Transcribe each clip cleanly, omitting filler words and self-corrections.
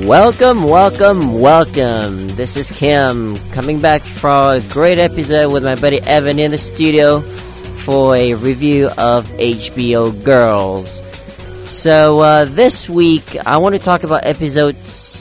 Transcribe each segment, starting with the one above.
Welcome. This is Kim coming back for a great episode with my buddy Evan in the studio for a review of HBO Girls. So this week I want to talk about episode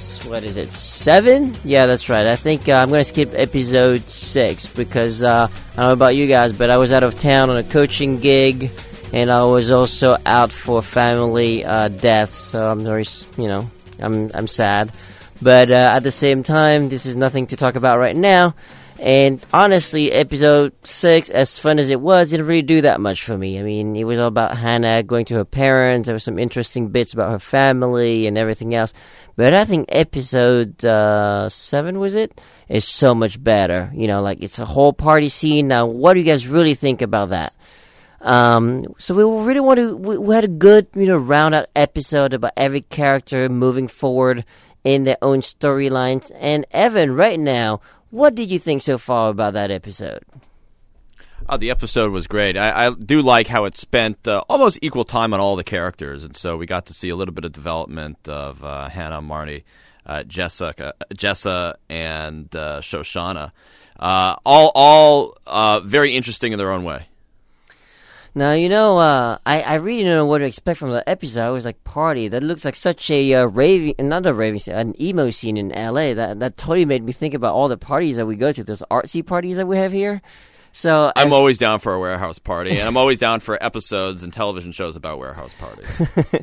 7? Yeah, that's right. I think I'm going to skip episode 6 because I don't know about you guys, but I was out of town on a coaching gig and I was also out for family death, so I'm very, I'm sad. But at the same time, this is nothing to talk about right now. And honestly, episode 6, as fun as it was, didn't really do that much for me. I mean, it was all about Hannah going to her parents. There were some interesting bits about her family and everything else. But I think episode 7, was it? Is so much better. It's a whole party scene. Now, what do you guys really think about that? So we really we had a good, round out episode about every character moving forward in their own storylines. And Evan, right now, what did you think so far about that episode? The episode was great. I do like how it spent almost equal time on all the characters, and so we got to see a little bit of development of Hannah, Marnie, Jessa, and Shoshana. All very interesting in their own way. Now, I really don't know what to expect from the episode. I was like, party. That looks like such a an emo scene in LA. That totally made me think about all the parties that we go to, those artsy parties that we have here. So I'm always down for a warehouse party, and I'm always down for episodes and television shows about warehouse parties.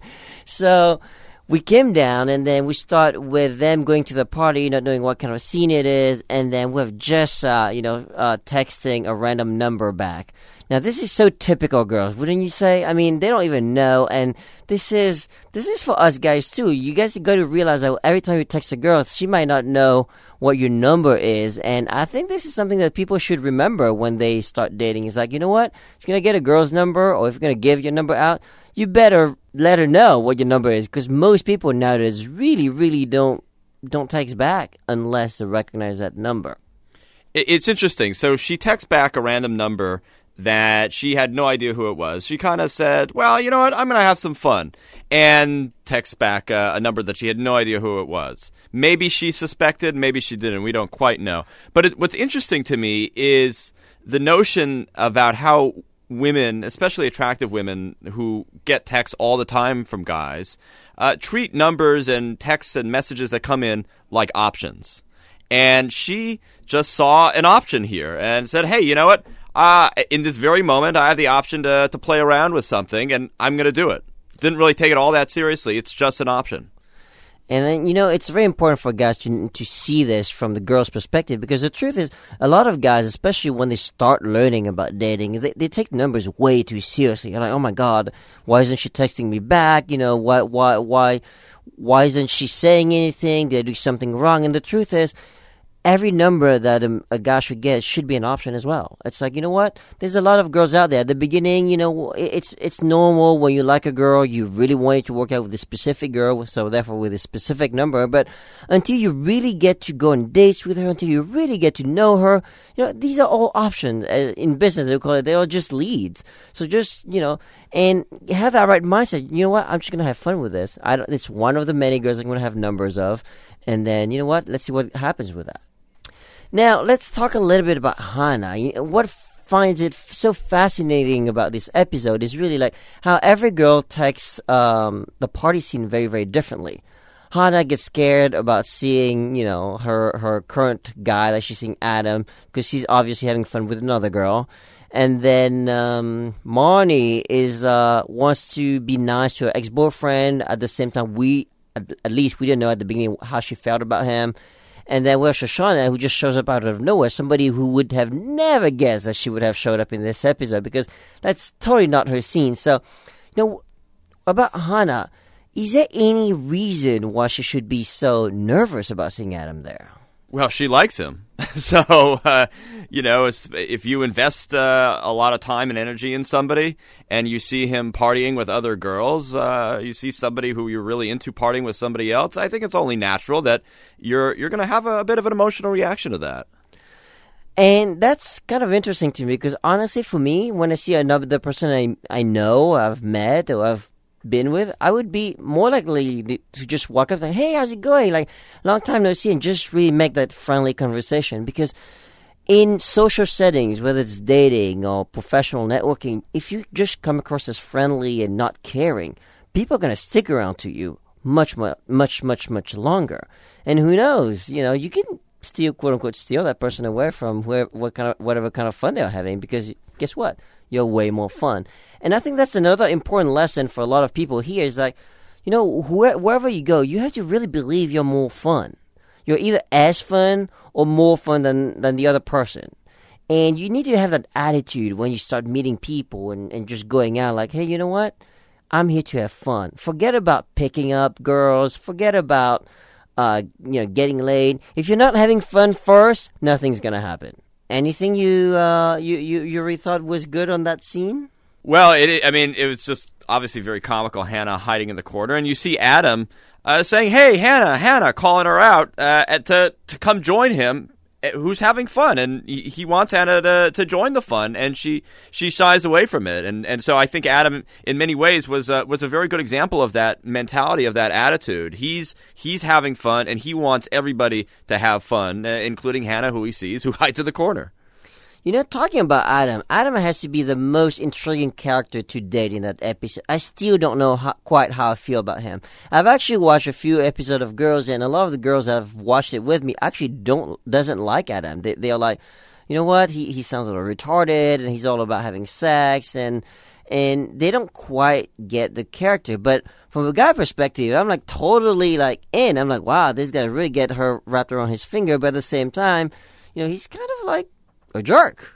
So we came down, and then we start with them going to the party, not knowing what kind of scene it is, and then with Jessa, texting a random number back. Now, this is so typical girls, wouldn't you say? I mean, they don't even know, and this is for us guys, too. You guys got to realize that every time you text a girl, she might not know what your number is, and I think this is something that people should remember when they start dating. It's like, you know what? If you're going to get a girl's number, or if you're going to give your number out, you better let her know what your number is, because most people nowadays really, really don't text back unless they recognize that number. It's interesting. So she texts back a random number that she had no idea who it was. She kind of said, well, you know what, I'm going to have some fun, and texts back a number that she had no idea who it was. Maybe she suspected, maybe she didn't. We don't quite know. But what's interesting to me is the notion about how women, especially attractive women who get texts all the time from guys, treat numbers and texts and messages that come in like options. And she just saw an option here and said, hey, you know what? In this very moment, I have the option to play around with something, and I'm going to do it. Didn't really take it all that seriously. It's just an option. And then, it's very important for guys to see this from the girl's perspective, because the truth is, a lot of guys, especially when they start learning about dating, they take numbers way too seriously. You're like, oh my God, why isn't she texting me back? Why isn't she saying anything? Did I do something wrong? And the truth is, every number that a guy should get should be an option as well. It's like, you know what? There's a lot of girls out there. At the beginning, it's normal when you like a girl, you really want it to work out with a specific girl, so therefore with a specific number. But until you really get to go on dates with her, until you really get to know her, these are all options. In business, they call it, they're all just leads. So just, and have that right mindset. You know what? I'm just going to have fun with this. It's one of the many girls I'm going to have numbers of. And then, you know what? Let's see what happens with that. Now, let's talk a little bit about Hannah. What finds it so fascinating about this episode is really like how every girl takes the party scene very, very differently. Hannah gets scared about seeing, her current guy, like she's seeing Adam, because she's obviously having fun with another girl. And then Marnie wants to be nice to her ex-boyfriend. At the same time, at least we didn't know at the beginning how she felt about him. And then we're Shoshana, who just shows up out of nowhere, somebody who would have never guessed that she would have showed up in this episode, because that's totally not her scene. So, about Hannah, is there any reason why she should be so nervous about seeing Adam there? Well, she likes him. So, if you invest a lot of time and energy in somebody and you see him partying with other girls, you see somebody who you're really into partying with somebody else, I think it's only natural that you're going to have a bit of an emotional reaction to that. And that's kind of interesting to me because honestly, for me, when I see another person I know, I've met, or I've been with, I would be more likely to just walk up and say, hey, how's it going? Like, long time no see, and just really make that friendly conversation. Because in social settings, whether it's dating or professional networking, if you just come across as friendly and not caring, people are going to stick around to you much longer. And who knows, you can steal, quote unquote, steal that person away from whatever kind of fun they're having, because guess what? You're way more fun. And I think that's another important lesson for a lot of people here is like, wherever you go, you have to really believe you're more fun. You're either as fun or more fun than the other person. And you need to have that attitude when you start meeting people and just going out like, hey, you know what? I'm here to have fun. Forget about picking up girls. Forget about, getting laid. If you're not having fun first, nothing's going to happen. Anything you really thought was good on that scene? Well, it was just obviously very comical, Hannah hiding in the corner. And you see Adam saying, hey, Hannah, calling her out to come join him, who's having fun. And he wants Hannah to join the fun, and she shies away from it. And so I think Adam, in many ways, was a very good example of that mentality, of that attitude. He's having fun, and he wants everybody to have fun, including Hannah, who he sees, who hides in the corner. Talking about Adam has to be the most intriguing character to date in that episode. I still don't know quite how I feel about him. I've actually watched a few episodes of Girls, and a lot of the girls that have watched it with me actually doesn't like Adam. They are like, you know what, he sounds a little retarded, and he's all about having sex, and they don't quite get the character. But from a guy perspective, I'm like totally like in. I'm like, wow, this guy really get her wrapped around his finger. But at the same time, he's kind of like a jerk,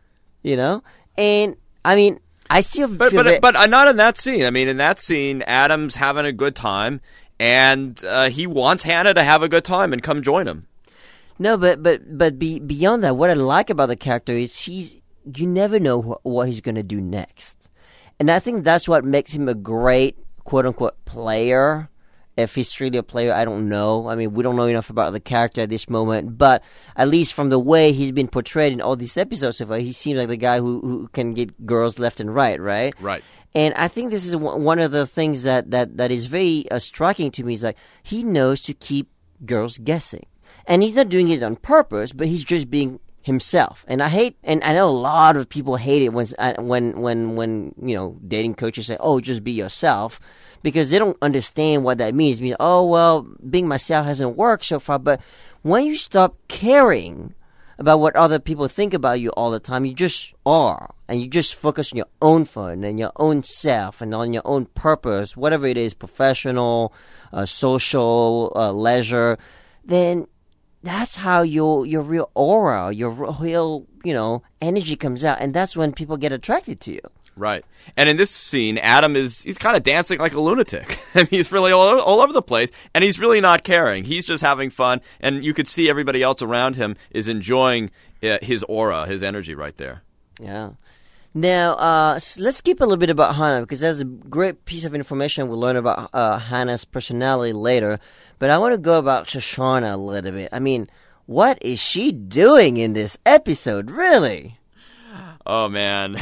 and I mean, I still but not in that scene. I mean, in that scene, Adam's having a good time, and he wants Hannah to have a good time and come join him. No, but beyond that, what I like about the character is you never know what he's going to do next, and I think that's what makes him a great quote unquote player. If he's really a player, I don't know. I mean, we don't know enough about the character at this moment, but at least from the way he's been portrayed in all these episodes so far, he seems like the guy who can get girls left and right? Right. And I think this is one of the things that is very striking to me is like he knows to keep girls guessing. And he's not doing it on purpose, but he's just being himself. And I know a lot of people hate it when dating coaches say, "Oh, just be yourself," because they don't understand what that means. It means, oh well, being myself hasn't worked so far. But when you stop caring about what other people think about you all the time, you just are, and you just focus on your own fun and your own self and on your own purpose, whatever it is, professional, social, leisure, then that's how your real aura, your real, energy comes out. And that's when people get attracted to you. Right. And in this scene, Adam he's kind of dancing like a lunatic. And he's really all over the place. And he's really not caring. He's just having fun. And you could see everybody else around him is enjoying his aura, his energy right there. Yeah. Now, let's skip a little bit about Hannah, because there's a great piece of information we'll learn about Hannah's personality later. But I want to go about Shoshana a little bit. I mean, what is she doing in this episode, really? Oh, man.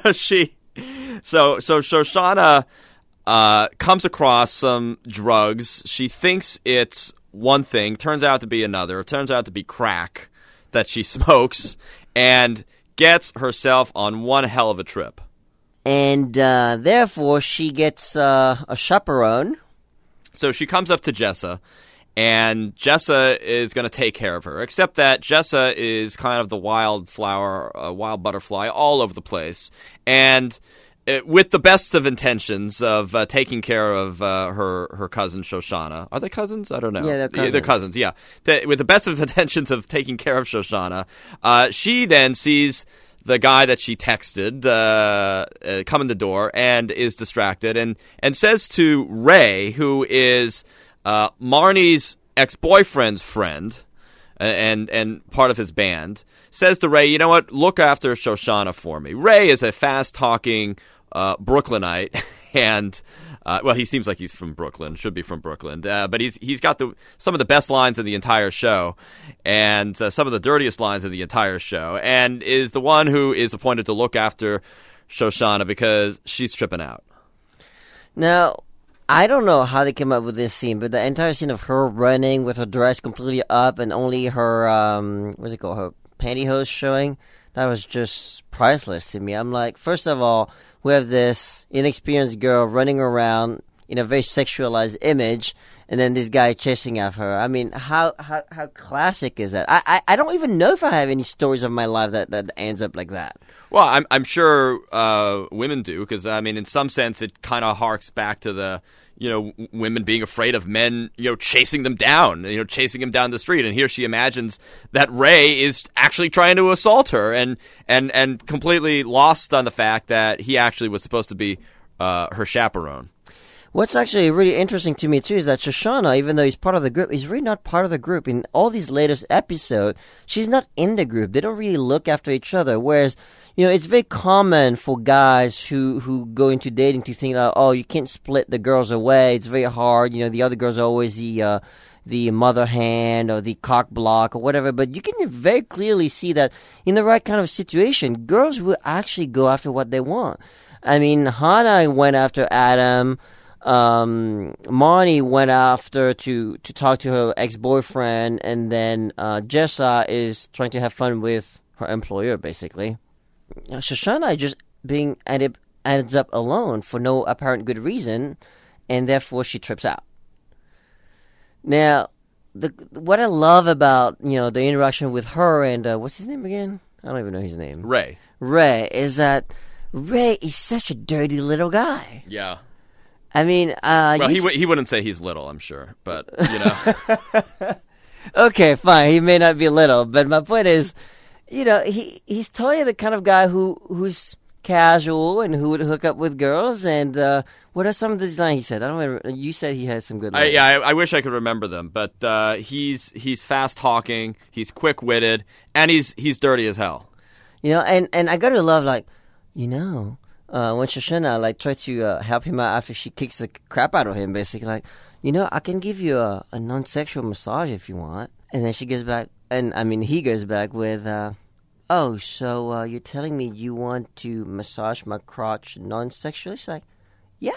So Shoshana comes across some drugs. She thinks it's one thing, turns out to be another. It turns out to be crack that she smokes, and gets herself on one hell of a trip. And therefore, she gets a chaperone. So she comes up to Jessa, and Jessa is going to take care of her, except that Jessa is kind of the wild butterfly all over the place. And with the best of intentions of taking care of her cousin Shoshana. Are they cousins? I don't know. Yeah, they're cousins. They're cousins, yeah. With the best of intentions of taking care of Shoshana, she then sees the guy that she texted come in the door and is distracted and says to Ray, who is Marnie's ex-boyfriend's friend and part of his band, says to Ray, you know what, look after Shoshana for me. Ray is a fast-talking Brooklynite, and he seems like he's from Brooklyn, should be from Brooklyn, but he's got some of the best lines in the entire show, and some of the dirtiest lines in the entire show, and is the one who is appointed to look after Shoshana because she's tripping out. Now, I don't know how they came up with this scene, but the entire scene of her running with her dress completely up and only her, what's it called, her pantyhose showing, that was just priceless to me. I'm like, first of all, we have this inexperienced girl running around in a very sexualized image, and then this guy chasing after her. I mean, how classic is that? I don't even know if I have any stories of my life that ends up like that. Well, I'm sure women do, because I mean, in some sense, it kind of harks back to the women being afraid of men chasing them down, chasing him down the street, and here she imagines that Ray is actually trying to assault her, and completely lost on the fact that he actually was supposed to be her chaperone. What's actually really interesting to me, too, is that Shoshana, even though he's part of the group, is really not part of the group. In all these latest episodes, she's not in the group. They don't really look after each other. Whereas, it's very common for guys who go into dating to think, oh, you can't split the girls away. It's very hard. The other girls are always the mother hand or the cock block or whatever. But you can very clearly see that in the right kind of situation, girls will actually go after what they want. I mean, Hana went after Adam. Marnie went after to talk to her ex-boyfriend, and then Jessa is trying to have fun with her employer, basically. Shoshana just ends up alone for no apparent good reason, and therefore she trips out. Now, what I love about the interaction with her and what's his name again? I don't even know his name. Ray is that Ray is such a dirty little guy. Yeah. I mean, well, he wouldn't say he's little, I'm sure, but Okay, fine. He may not be little, but my point is, he's totally the kind of guy who's casual and who would hook up with girls. And what are some of the lines he said? I don't remember. You said he had some good lines. I wish I could remember them, but he's fast talking, he's quick witted, and he's dirty as hell. And I gotta love when Shoshana tried to help him out after she kicks the crap out of him, basically I can give you a non-sexual massage if you want. And then she goes back, he goes back with, oh, so you're telling me you want to massage my crotch non-sexually? She's like, yeah.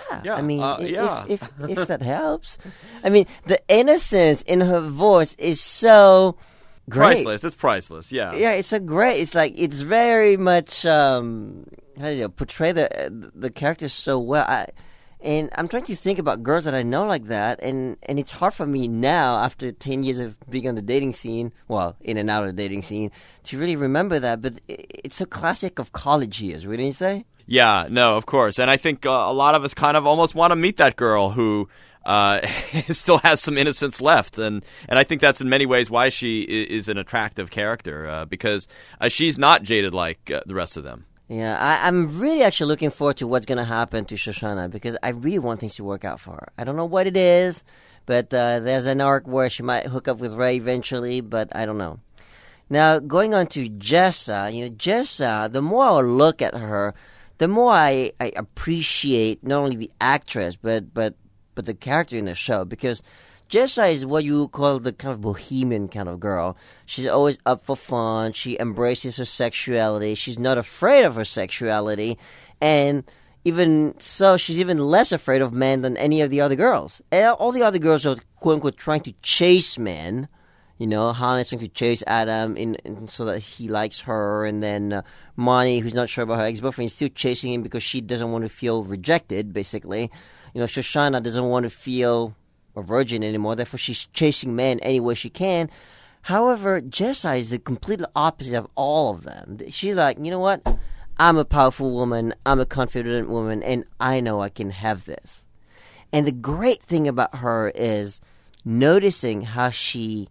If that helps. I mean, the innocence in her voice is so great. Priceless. It's priceless. Yeah. Yeah, it's so great. It's it's very much how do you portray the characters so well. And I'm trying to think about girls that I know like that, and it's hard for me now, after 10 years of being on the dating scene, well, in and out of the dating scene, to really remember that. But it's so classic of college years, wouldn't you say? Yeah, no, of course. And I think a lot of us kind of almost want to meet that girl who still has some innocence left. And I think that's in many ways why she is an attractive character, because she's not jaded like the rest of them. Yeah, I'm really actually looking forward to what's going to happen to Shoshana, because I really want things to work out for her. I don't know what it is, but there's an arc where she might hook up with Ray eventually, but I don't know. Now, going on to Jessa, Jessa, the more I look at her, the more I appreciate not only the actress, but the character in the show, because Jessa is what you call the kind of bohemian kind of girl. She's always up for fun. She embraces her sexuality. She's not afraid of her sexuality. And even so, she's even less afraid of men than any of the other girls. And all the other girls are, quote-unquote, trying to chase men. Hana's trying to chase Adam so that he likes her. And then Marnie, who's not sure about her ex-boyfriend, is still chasing him because she doesn't want to feel rejected, basically. Shoshana doesn't want to feel a virgin anymore, therefore she's chasing men any way she can. However, Jessa is the complete opposite of all of them. She's like, you know what? I'm a powerful woman, I'm a confident woman, and I know I can have this. And the great thing about her is noticing how she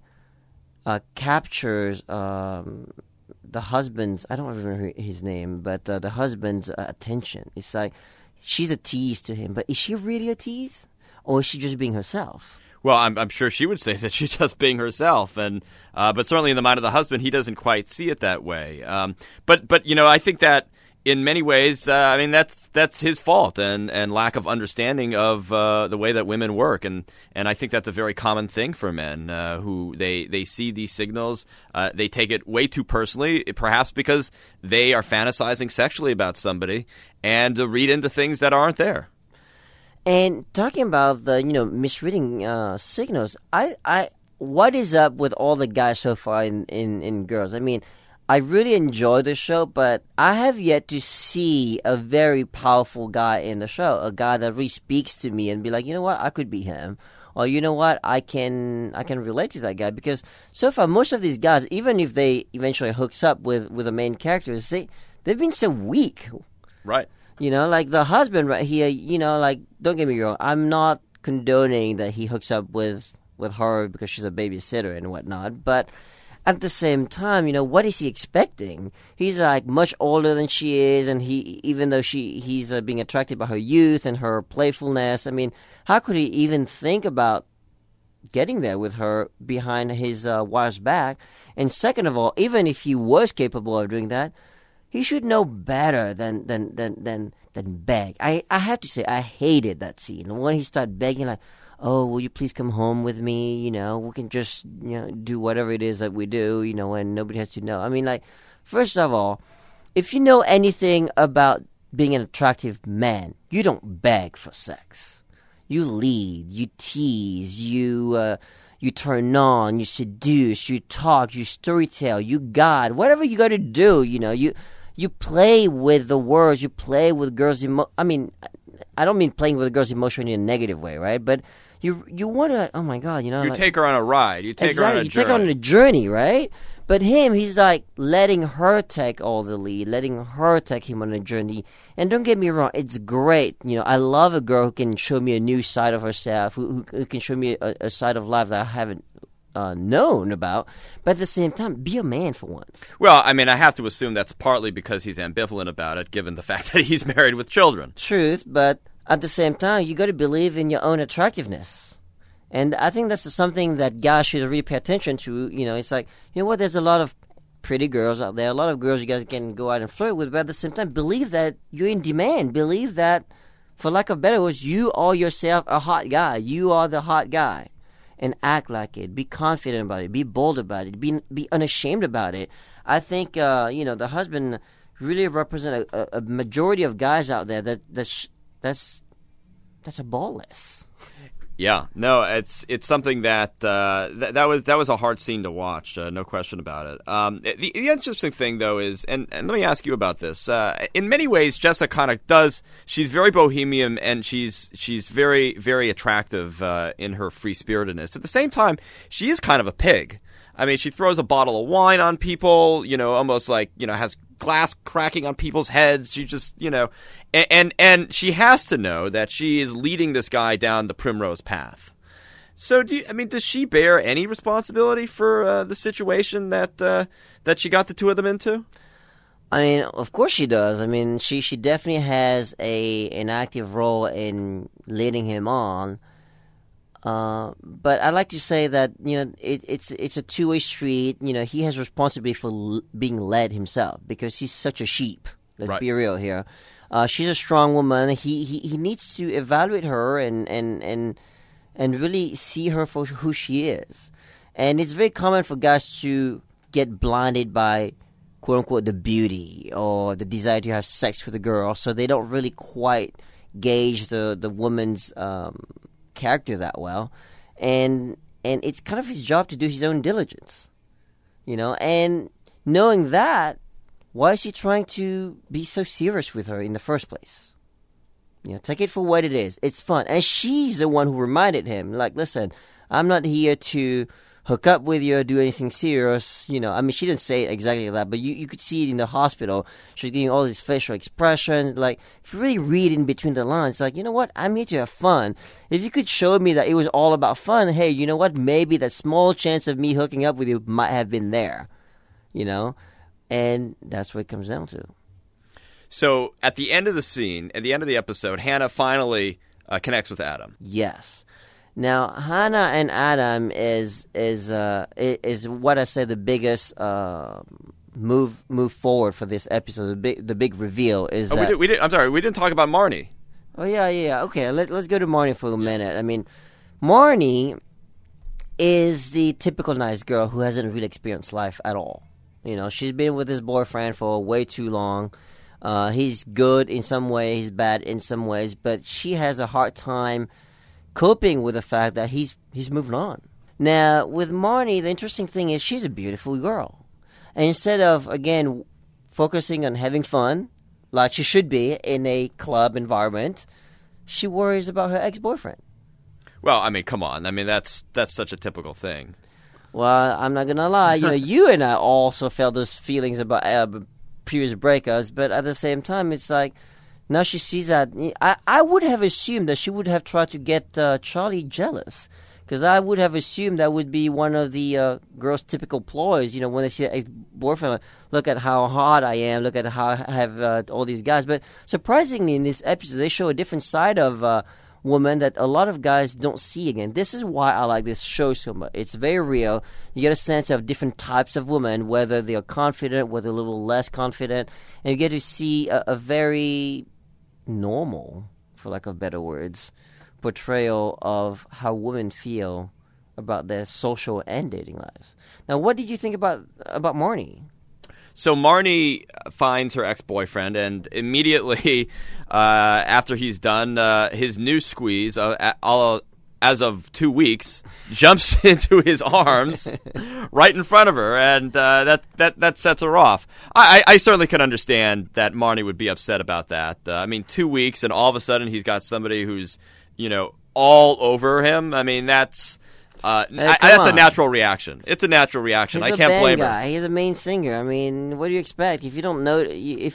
captures the husband's, I don't remember his name, but the husband's attention. It's like she's a tease to him, but is she really a tease? Or is she just being herself? Well, I'm sure she would say that she's just being herself, and but certainly in the mind of the husband, he doesn't quite see it that way. But I think that in many ways, that's his fault and lack of understanding of the way that women work, and I think that's a very common thing for men who they see these signals, they take it way too personally, perhaps because they are fantasizing sexually about somebody and read into things that aren't there. And talking about the misreading signals, what is up with all the guys so far in Girls? I mean, I really enjoy the show, but I have yet to see a very powerful guy in the show, a guy that really speaks to me and be like, you know what, I could be him. Or you know what, I can relate to that guy, because so far most of these guys, even if they eventually hooks up with the main characters, they've been so weak. Right. Like the husband right here, like, don't get me wrong, I'm not condoning that he hooks up with her because she's a babysitter and whatnot, but at the same time, what is he expecting? He's like much older than she is, and even though he's being attracted by her youth and her playfulness, I mean, how could he even think about getting there with her behind his wife's back? And second of all, even if he was capable of doing that, he should know better than beg. I have to say, I hated that scene when he started begging, like, oh, will you please come home with me? We can just, do whatever it is that we do, and nobody has to know. I mean, like, first of all, if you know anything about being an attractive man, you don't beg for sex. You lead, you tease, you turn on, you seduce, you talk, you storytell, you guide, whatever you got to do, you play with the words, you play with girls' I mean, I don't mean playing with girls' emotion in a negative way, right? But you want to, oh my God, You take her on a ride. You take her on a journey. You take her on a journey, right? But he's like letting her take all the lead, letting her take him on a journey. And don't get me wrong, it's great. I love a girl who can show me a new side of herself, who can show me a side of life that I haven't known about. But at the same time, be a man for once. Well, I mean, I have to assume that's partly because he's ambivalent about it, given the fact that he's married with children. Truth, but at the same time, you got to believe in your own attractiveness. And I think that's something that guys should really pay attention to. It's like, what, there's a lot of pretty girls out there, a lot of girls you guys can go out and flirt with, but at the same time, believe that you're in demand. Believe that, for lack of better words, you are yourself a hot guy. You are the hot guy. And act like it. Be confident about it. Be bold about it. Be unashamed about it. I think, the husband really represent a majority of guys out there that's a ballless. Yeah, no, it's something that that was a hard scene to watch, no question about it. The interesting thing though is, and let me ask you about this. In many ways, Jessica kind of she's very bohemian and she's very, very attractive in her free spiritedness. At the same time, she is kind of a pig. I mean, she throws a bottle of wine on people, almost like, has glass cracking on people's heads. She just, and she has to know that she is leading this guy down the primrose path. So, does she bear any responsibility for the situation that she got the two of them into? I mean, of course she does. I mean, she definitely has an active role in leading him on. But I like to say that it's a two-way street. He has responsibility for being led himself because he's such a sheep. Let's be real here. She's a strong woman. He needs to evaluate her and really see her for who she is. And it's very common for guys to get blinded by, quote unquote, the beauty or the desire to have sex with a girl, so they don't really quite gauge the woman's character that well, and it's kind of his job to do his own diligence, and knowing that, why is he trying to be so serious with her in the first place? Take it for what it is. It's fun, and she's the one who reminded him, like, listen, I'm not here to hook up with you or do anything serious. I mean, she didn't say it exactly like that, but you could see it in the hospital. She's getting all these facial expressions. Like, if you really read in between the lines, like, you know what? I'm here to have fun. If you could show me that it was all about fun, hey, you know what? Maybe that small chance of me hooking up with you might have been there, And that's what it comes down to. So, at the end of the scene, at the end of the episode, Hannah finally connects with Adam. Yes. Now, Hannah and Adam is what I say the biggest move forward for this episode. The big reveal is that we didn't talk about Marnie. Oh yeah. Okay, let's go to Marnie for a minute. I mean, Marnie is the typical nice girl who hasn't really experienced life at all. She's been with this boyfriend for way too long. He's good in some ways, he's bad in some ways, but she has a hard time coping with the fact that he's moved on. Now, with Marnie, the interesting thing is she's a beautiful girl. And instead of, again, focusing on having fun, like she should be in a club environment, she worries about her ex-boyfriend. Well, I mean, come on. I mean, that's such a typical thing. Well, I'm not going to lie. You and I also felt those feelings about previous breakups, but at the same time, it's like, now she sees that. I would have assumed that she would have tried to get Charlie jealous. Because I would have assumed that would be one of the girls' typical ploys, when they see their ex-boyfriend, like, look at how hot I am, look at how I have all these guys. But surprisingly, in this episode, they show a different side of women that a lot of guys don't see again. This is why I like this show so much. It's very real. You get a sense of different types of women, whether they are confident, whether a little less confident. And you get to see a very normal, for lack of better words, portrayal of how women feel about their social and dating lives. Now, what did you think about Marnie? So Marnie finds her ex-boyfriend, and immediately after he's done his new squeeze, as of 2 weeks, jumps into his arms right in front of her, and that sets her off. I certainly can understand that Marnie would be upset about that. I mean, 2 weeks, and all of a sudden he's got somebody who's all over him. I mean, that's a natural reaction. It's a natural reaction. He's I can't blame guy. her. He's a main singer. I mean, what do you expect? If you don't know,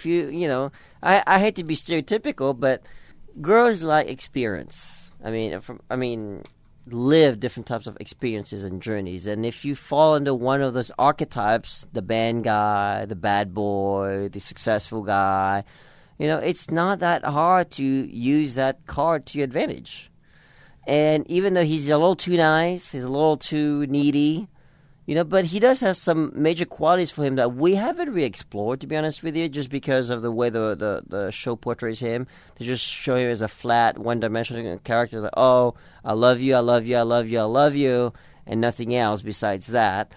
I hate to be stereotypical, but girls like experience. I mean, live different types of experiences and journeys. And if you fall into one of those archetypes, the band guy, the bad boy, the successful guy, it's not that hard to use that card to your advantage. And even though he's a little too nice, he's a little too needy, but he does have some major qualities for him that we haven't really explored, to be honest with you, just because of the way the show portrays him. They just show him as a flat, one-dimensional character, like, oh, I love you, I love you, I love you, I love you, and nothing else besides that.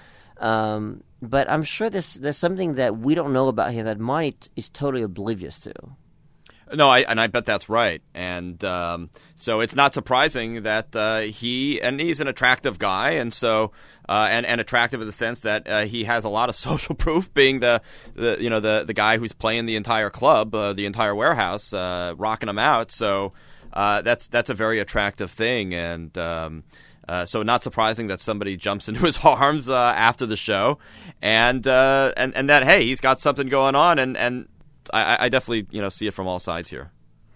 But I'm sure there's something that we don't know about him that Marnie is totally oblivious to. No, I bet that's right, and so it's not surprising that he's an attractive guy, and so and attractive in the sense that he has a lot of social proof, being the guy who's playing the entire club, the entire warehouse, rocking them out. So that's a very attractive thing, and so not surprising that somebody jumps into his arms after the show, and that hey, he's got something going on, and I definitely see it from all sides here.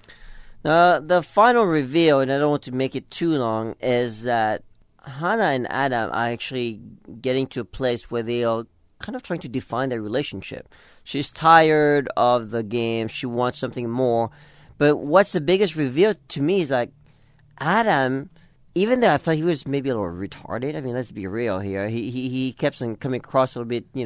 The final reveal, and I don't want to make it too long, is that Hannah and Adam are actually getting to a place where they are kind of trying to define their relationship. She's tired of the game. She wants something more. But what's the biggest reveal to me is like Adam, even though I thought he was maybe a little retarded, I mean, let's be real here. He kept on coming across a little bit,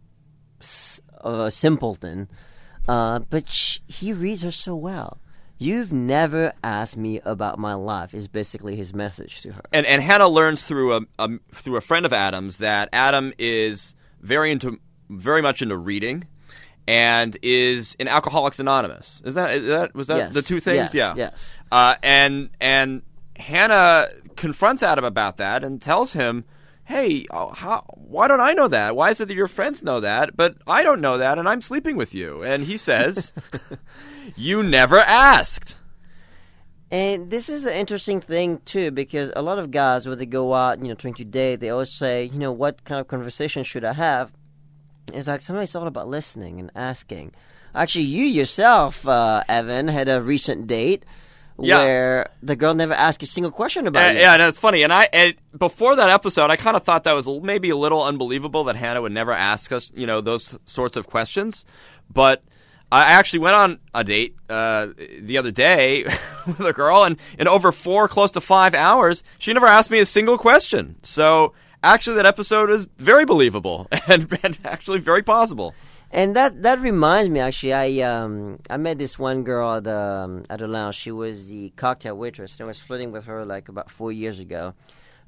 of a simpleton. But he reads her so well. You've never asked me about my life is basically his message to her. And Hannah learns through a friend of Adam's that Adam is very much into reading, and is in Alcoholics Anonymous. Was that yes. The two things? Yes. Yeah. Yes. And Hannah confronts Adam about that and tells him, hey, why don't I know that? Why is it that your friends know that, but I don't know that, and I'm sleeping with you? And he says, you never asked. And this is an interesting thing, too, because a lot of guys, when they go out, trying to date, they always say, what kind of conversation should I have? It's like, sometimes it's all about listening and asking. Actually, you yourself, Evan, had a recent date. Yeah. Where the girl never asked a single question about you. Yeah, that's funny. And before that episode, I kind of thought that was maybe a little unbelievable that Hannah would never ask us, those sorts of questions. But I actually went on a date the other day with a girl, and in over 4, close to 5 hours, she never asked me a single question. So actually, that episode is very believable and actually very possible. And that reminds me, actually, I met this one girl at a lounge. She was the cocktail waitress. I was flirting with her like about 4 years ago.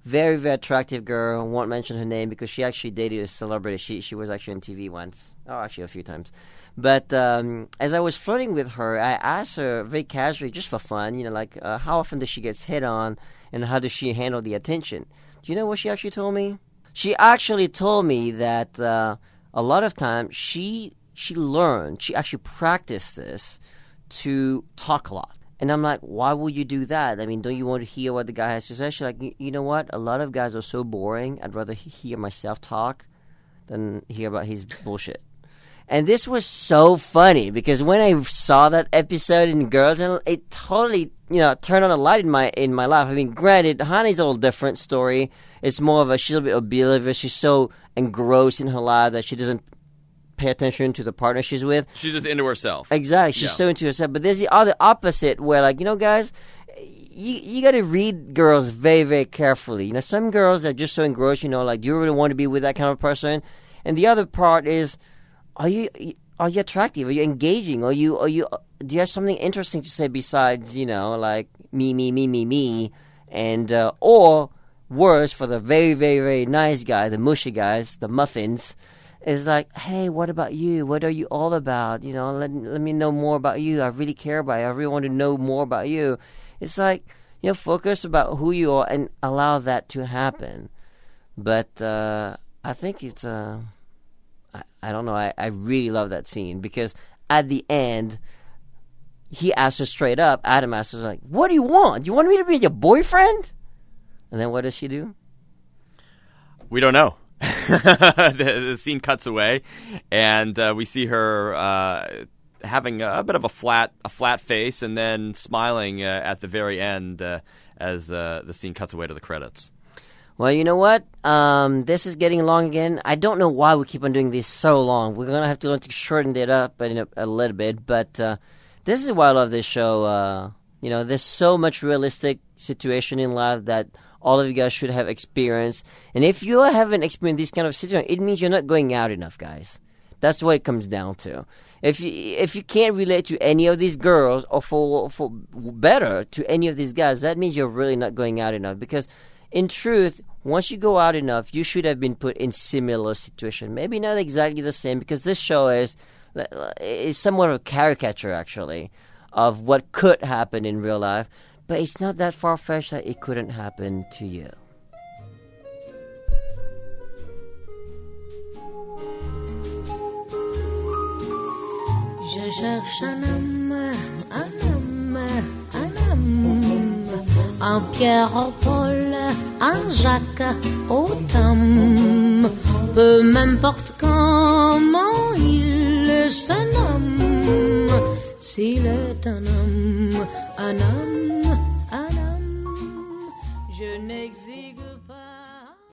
Very, very attractive girl. I won't mention her name because she actually dated a celebrity. She was actually on TV once. Oh, actually a few times. But as I was flirting with her, I asked her very casually, just for fun, like how often does she get hit on and how does she handle the attention? Do you know what she actually told me? She actually told me that a lot of times she actually practiced this to talk a lot. And I'm like, why would you do that? I mean, don't you want to hear what the guy has to say? She's like, you know what? A lot of guys are so boring. I'd rather hear myself talk than hear about his bullshit. And this was so funny because when I saw that episode in Girls, it totally, turned on a light in my life. I mean, granted, Honey's a little different story. It's more of she's a bit oblivious. She's so engrossed in her life that she doesn't pay attention to the partner she's with. She's just into herself. Exactly. She's so into herself. But there's the other opposite where, guys, you got to read girls very, very carefully. Some girls are just so engrossed, do you really want to be with that kind of person? And the other part is, are you attractive? Are you engaging? Do you have something interesting to say besides, like me, and or worse, for the very, very, very nice guys, the mushy guys, the muffins, is like, hey, what about you? What are you all about? Let me know more about you. I really care about you. I really want to know more about you. It's like, focus about who you are and allow that to happen. But I think it's I don't know. I really love that scene because at the end, he asked her straight up. Adam asked her, like, what do you want? You want me to be your boyfriend? And then what does she do? We don't know. The scene cuts away, and we see her having a bit of a flat face, and then smiling at the very end as the scene cuts away to the credits. Well, you know what? This is getting long again. I don't know why we keep on doing this so long. We're going to have to learn to shorten it up in a little bit. But this is why I love this show. There's so much realistic situation in life that all of you guys should have experienced. And if you haven't experienced this kind of situation, it means you're not going out enough, guys. That's what it comes down to. If you can't relate to any of these girls, or for better to any of these guys, that means you're really not going out enough. Because in truth, once you go out enough, you should have been put in similar situation. Maybe not exactly the same, because this show is somewhat of a caricature, actually, of what could happen in real life. But it's not that far-fetched that it couldn't happen to you. Je cherche un Pierre, au Paul, un Jacques, au Tom. Peu m'importe comment il se nomme, s'il est un homme, je n'exigue